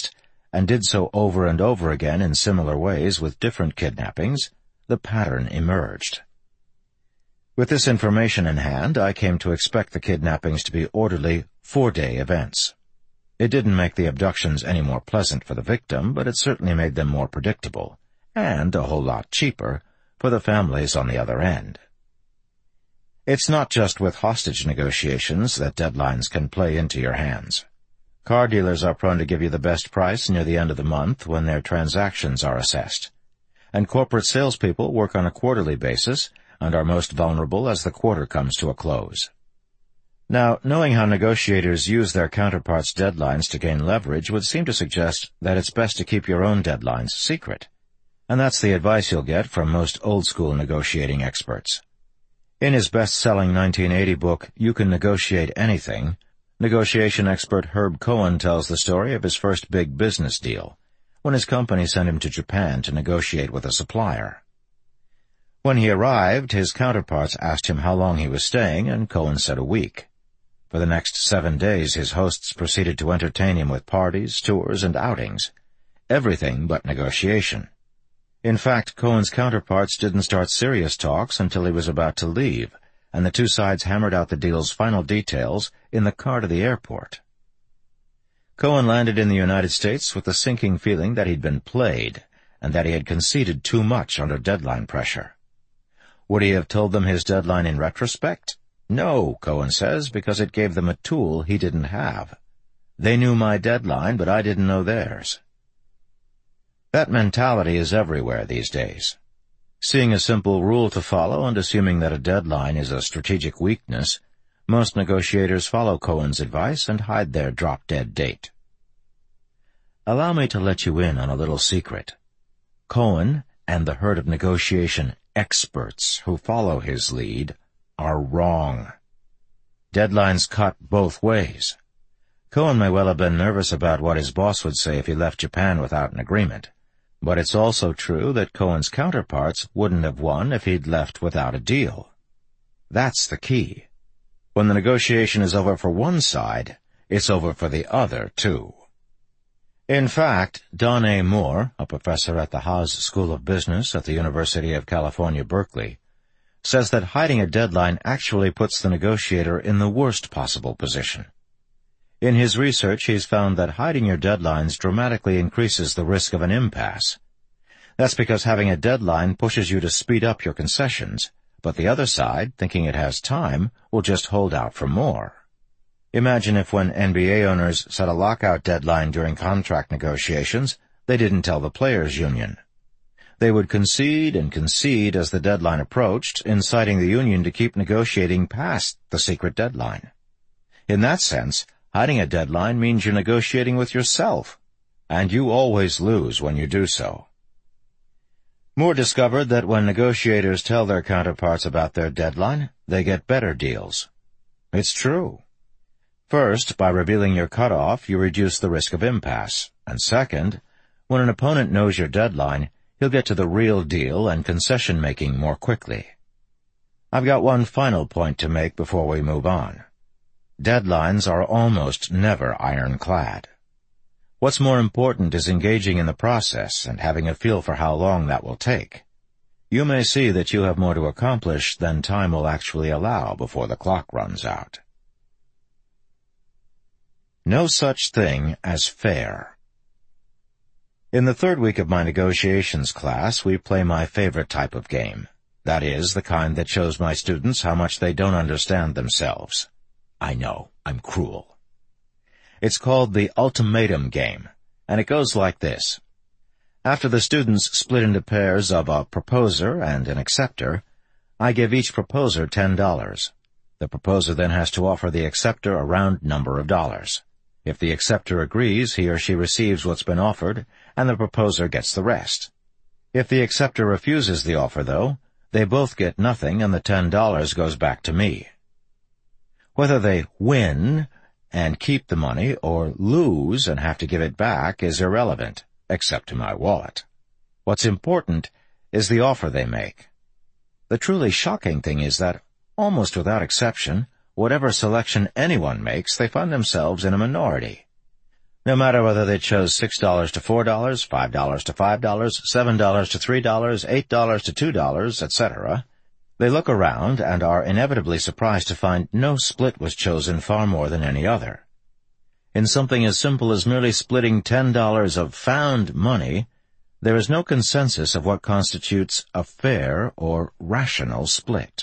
and did so over and over again in similar ways with different kidnappings, the pattern emerged. With this information in hand, I came to expect the kidnappings to be orderly, 4-day events. It didn't make the abductions any more pleasant for the victim, but it certainly made them more predictable, and a whole lot cheaper for the families on the other end. It's not just with hostage negotiations that deadlines can play into your hands. Car dealers are prone to give you the best price near the end of the month when their transactions are assessed. And corporate salespeople work on a quarterly basis and are most vulnerable as the quarter comes to a close. Now, knowing how negotiators use their counterparts' deadlines to gain leverage would seem to suggest that it's best to keep your own deadlines secret. And that's the advice you'll get from most old-school negotiating experts. In his best-selling 1980 book, You Can Negotiate Anything, negotiation expert Herb Cohen tells the story of his first big business deal, when his company sent him to Japan to negotiate with a supplier. When he arrived, his counterparts asked him how long he was staying, and Cohen said a week. For the next 7 days, his hosts proceeded to entertain him with parties, tours, and outings. Everything but negotiation. In fact, Cohen's counterparts didn't start serious talks until he was about to leave, and the two sides hammered out the deal's final details in the car to the airport. Cohen landed in the United States with the sinking feeling that he'd been played, and that he had conceded too much under deadline pressure. Would he have told them his deadline in retrospect? No, Cohen says, because it gave them a tool he didn't have. They knew my deadline, but I didn't know theirs. That mentality is everywhere these days. Seeing a simple rule to follow and assuming that a deadline is a strategic weakness, most negotiators follow Cohen's advice and hide their drop-dead date. Allow me to let you in on a little secret. Cohen and the herd of negotiation experts who follow his lead are wrong. Deadlines cut both ways. Cohen may well have been nervous about what his boss would say if he left Japan without an agreement. But it's also true that Cohen's counterparts wouldn't have won if he'd left without a deal. That's the key. When the negotiation is over for one side, it's over for the other, too. In fact, Don A. Moore, a professor at the Haas School of Business at the University of California, Berkeley, says that hiding a deadline actually puts the negotiator in the worst possible position. In his research, he's found that hiding your deadlines dramatically increases the risk of an impasse. That's because having a deadline pushes you to speed up your concessions, but the other side, thinking it has time, will just hold out for more. Imagine if when NBA owners set a lockout deadline during contract negotiations, they didn't tell the players' union. They would concede and concede as the deadline approached, inciting the union to keep negotiating past the secret deadline. In that sense, hiding a deadline means you're negotiating with yourself, and you always lose when you do so. Moore discovered that when negotiators tell their counterparts about their deadline, they get better deals. It's true. First, by revealing your cutoff, you reduce the risk of impasse, and second, when an opponent knows your deadline, he'll get to the real deal and concession-making more quickly. I've got one final point to make before we move on. Deadlines are almost never ironclad. What's more important is engaging in the process and having a feel for how long that will take. You may see that you have more to accomplish than time will actually allow before the clock runs out. No such thing as fair. In the third week of my negotiations class, we play my favorite type of game. That is, the kind that shows my students how much they don't understand themselves. I know, I'm cruel. It's called the ultimatum game, and it goes like this. After the students split into pairs of a proposer and an acceptor, I give each proposer $10. The proposer then has to offer the acceptor a round number of dollars. If the acceptor agrees, he or she receives what's been offered, and the proposer gets the rest. If the acceptor refuses the offer, though, they both get nothing and the $10 goes back to me. Whether they win and keep the money or lose and have to give it back is irrelevant, except to my wallet. What's important is the offer they make. The truly shocking thing is that, almost without exception, whatever selection anyone makes, they find themselves in a minority. No matter whether they chose $6 to $4, $5 to $5, $7 to $3, $8 to $2, etc., they look around and are inevitably surprised to find no split was chosen far more than any other. In something as simple as merely splitting $10 of found money, there is no consensus of what constitutes a fair or rational split.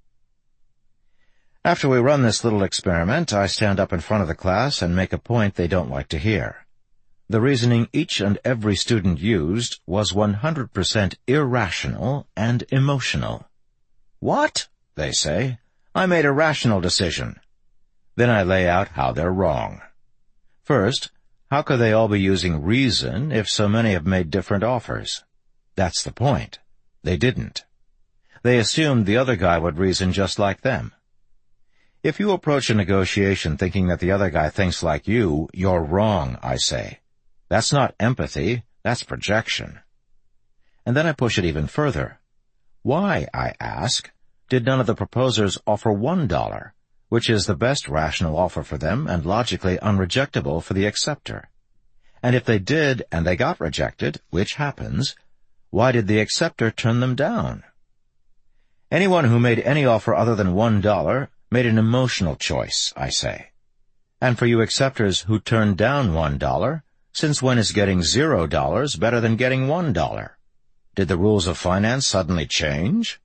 After we run this little experiment, I stand up in front of the class and make a point they don't like to hear. The reasoning each and every student used was 100% irrational and emotional. "What?" they say. "I made a rational decision." Then I lay out how they're wrong. First, how could they all be using reason if so many have made different offers? That's the point. They didn't. They assumed the other guy would reason just like them. If you approach a negotiation thinking that the other guy thinks like you, you're wrong, I say. That's not empathy, that's projection. And then I push it even further. Why, I ask, did none of the proposers offer $1, which is the best rational offer for them and logically unrejectable for the acceptor? And if they did and they got rejected, which happens, why did the acceptor turn them down? Anyone who made any offer other than $1 made an emotional choice, I say. And for you acceptors who turned down $1, since when is getting $0 better than getting $1? Did the rules of finance suddenly change?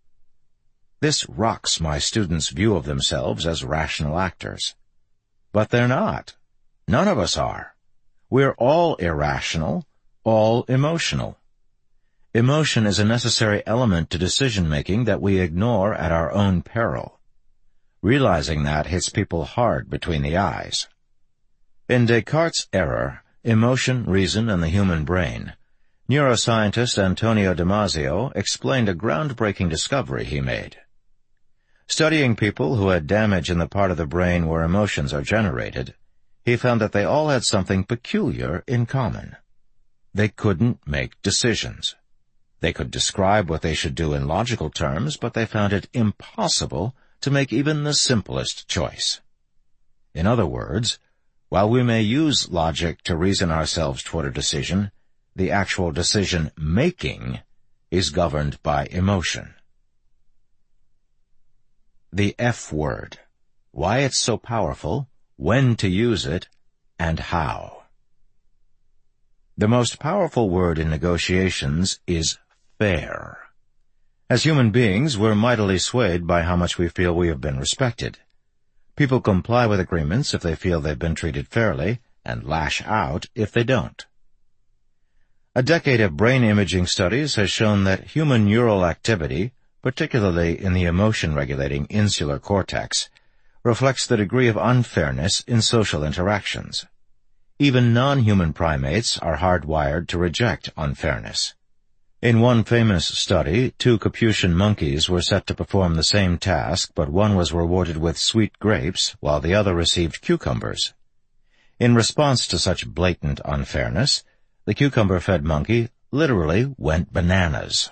This rocks my students' view of themselves as rational actors. But they're not. None of us are. We're all irrational, all emotional. Emotion is a necessary element to decision-making that we ignore at our own peril. Realizing that hits people hard between the eyes. In Descartes' error, Emotion, Reason, and the Human Brain, neuroscientist Antonio Damasio explained a groundbreaking discovery he made. Studying people who had damage in the part of the brain where emotions are generated, he found that they all had something peculiar in common. They couldn't make decisions. They could describe what they should do in logical terms, but they found it impossible to make even the simplest choice. In other words, while we may use logic to reason ourselves toward a decision, the actual decision-making is governed by emotion. The F word. Why it's so powerful, when to use it, and how. The most powerful word in negotiations is fair. As human beings, we're mightily swayed by how much we feel we have been respected. People comply with agreements if they feel they've been treated fairly, and lash out if they don't. A decade of brain imaging studies has shown that human neural activity, particularly in the emotion-regulating insular cortex, reflects the degree of unfairness in social interactions. Even non-human primates are hardwired to reject unfairness. In one famous study, 2 Capuchin monkeys were set to perform the same task, but one was rewarded with sweet grapes, while the other received cucumbers. In response to such blatant unfairness, the cucumber-fed monkey literally went bananas.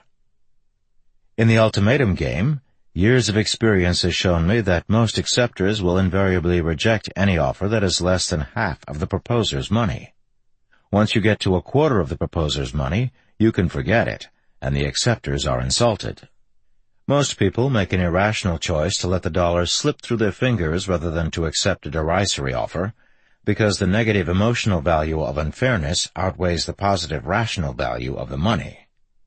In the ultimatum game, years of experience has shown me that most acceptors will invariably reject any offer that is less than half of the proposer's money. Once you get to a quarter of the proposer's money, you can forget it, and the acceptors are insulted. Most people make an irrational choice to let the dollar slip through their fingers rather than to accept a derisory offer, because the negative emotional value of unfairness outweighs the positive rational value of the money.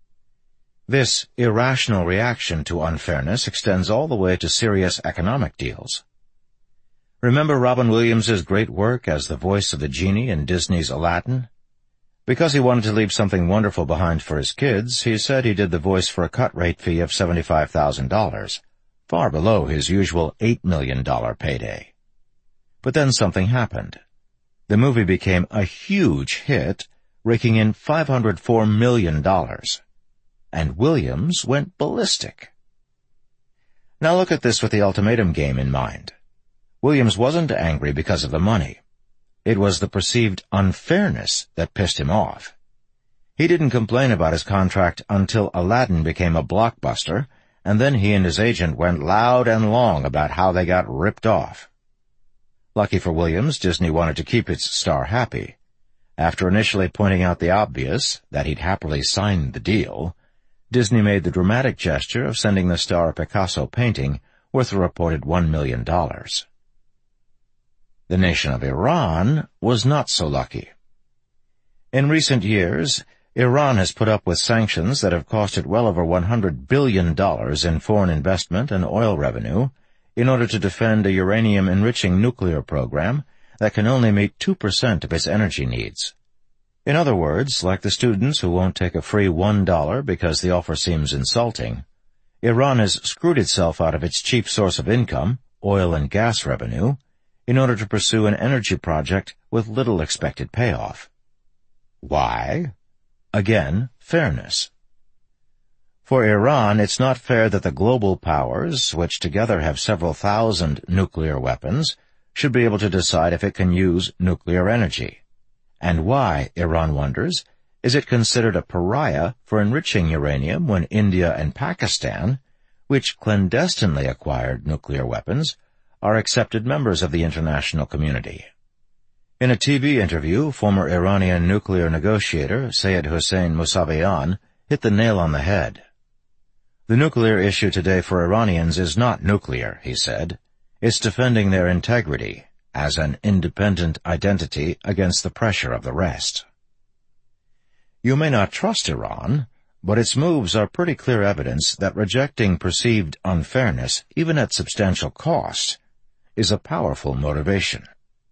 This irrational reaction to unfairness extends all the way to serious economic deals. Remember Robin Williams' great work as the voice of the genie in Disney's Aladdin? Because he wanted to leave something wonderful behind for his kids, he said he did the voice for a cut-rate fee of $75,000, far below his usual $8 million payday. But then something happened. The movie became a huge hit, raking in $504 million. And Williams went ballistic. Now look at this with the ultimatum game in mind. Williams wasn't angry because of the money. It was the perceived unfairness that pissed him off. He didn't complain about his contract until Aladdin became a blockbuster, and then he and his agent went loud and long about how they got ripped off. Lucky for Williams, Disney wanted to keep its star happy. After initially pointing out the obvious, that he'd happily signed the deal, Disney made the dramatic gesture of sending the star a Picasso painting worth a reported $1 million. The nation of Iran was not so lucky. In recent years, Iran has put up with sanctions that have cost it well over $100 billion in foreign investment and oil revenue in order to defend a uranium-enriching nuclear program that can only meet 2% of its energy needs. In other words, like the students who won't take a free $1 because the offer seems insulting, Iran has screwed itself out of its chief source of income, oil and gas revenue, in order to pursue an energy project with little expected payoff. Why? Again, fairness. For Iran, it's not fair that the global powers, which together have several thousand nuclear weapons, should be able to decide if it can use nuclear energy. And why, Iran wonders, is it considered a pariah for enriching uranium when India and Pakistan, which clandestinely acquired nuclear weapons, are accepted members of the international community? In a TV interview, former Iranian nuclear negotiator Sayed Hossein Mousavian hit the nail on the head. The nuclear issue today for Iranians is not nuclear, he said. It's defending their integrity as an independent identity against the pressure of the rest. You may not trust Iran, but its moves are pretty clear evidence that rejecting perceived unfairness, even at substantial cost, is a powerful motivation.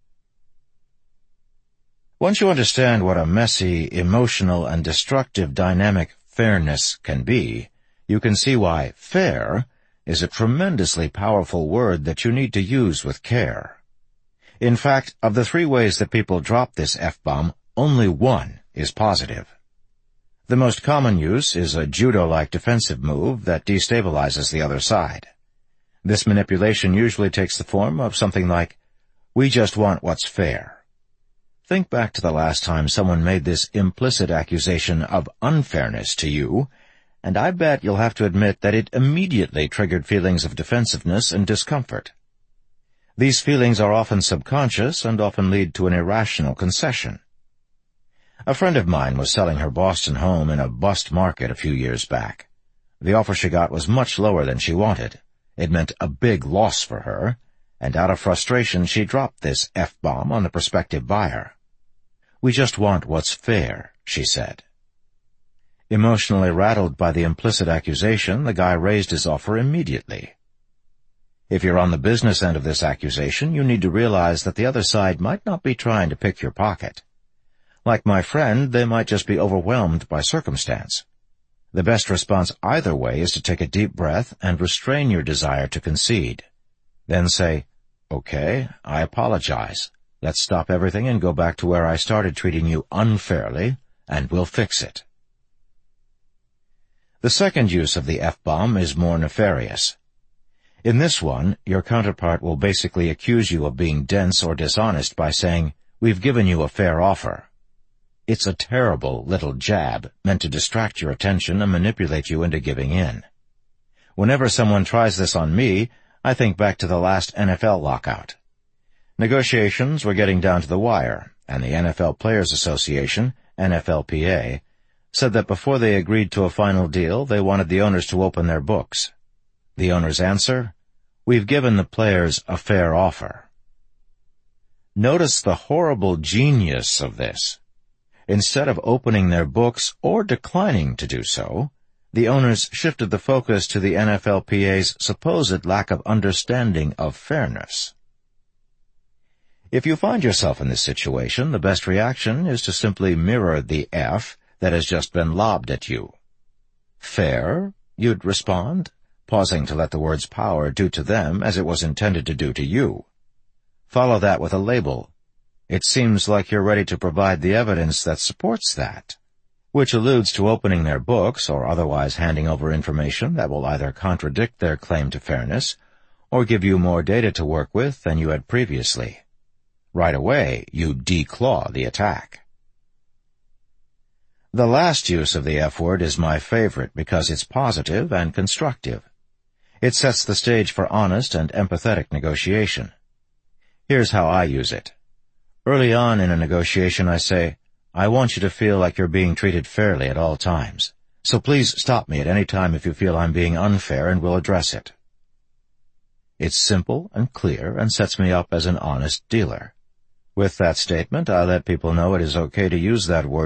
Once you understand what a messy, emotional, and destructive dynamic fairness can be, you can see why fair is a tremendously powerful word that you need to use with care. In fact, of the 3 ways that people drop this F-bomb, only one is positive. The most common use is a judo-like defensive move that destabilizes the other side. This manipulation usually takes the form of something like, "We just want what's fair." Think back to the last time someone made this implicit accusation of unfairness to you, and I bet you'll have to admit that it immediately triggered feelings of defensiveness and discomfort. These feelings are often subconscious and often lead to an irrational concession. A friend of mine was selling her Boston home in a bust market a few years back. The offer she got was much lower than she wanted. It meant a big loss for her, and out of frustration she dropped this F-bomb on the prospective buyer. "We just want what's fair," she said. Emotionally rattled by the implicit accusation, the guy raised his offer immediately. If you're on the business end of this accusation, you need to realize that the other side might not be trying to pick your pocket. Like my friend, they might just be overwhelmed by circumstance. The best response either way is to take a deep breath and restrain your desire to concede. Then say, "Okay, I apologize. Let's stop everything and go back to where I started treating you unfairly, and we'll fix it." The second use of the F-bomb is more nefarious. In this one, your counterpart will basically accuse you of being dense or dishonest by saying, "We've given you a fair offer." It's a terrible little jab meant to distract your attention and manipulate you into giving in. Whenever someone tries this on me, I think back to the last NFL lockout. Negotiations were getting down to the wire, and the NFL Players Association, NFLPA, said that before they agreed to a final deal, they wanted the owners to open their books. The owner's answer? "We've given the players a fair offer." Notice the horrible genius of this. Instead of opening their books or declining to do so, the owners shifted the focus to the NFLPA's supposed lack of understanding of fairness. If you find yourself in this situation, the best reaction is to simply mirror the F that has just been lobbed at you. "Fair?" you'd respond, pausing to let the word's power do to them as it was intended to do to you. Follow that with a label. It seems like you're ready to provide the evidence that supports that, which alludes to opening their books or otherwise handing over information that will either contradict their claim to fairness or give you more data to work with than you had previously. Right away, you declaw the attack. The last use of the F-word is my favorite because it's positive and constructive. It sets the stage for honest and empathetic negotiation. Here's how I use it. Early on in a negotiation, I say, I want you to feel like you're being treated fairly at all times. So please stop me at any time if you feel I'm being unfair, and we'll address it. It's simple and clear and sets me up as an honest dealer. With that statement, I let people know it is okay to use that word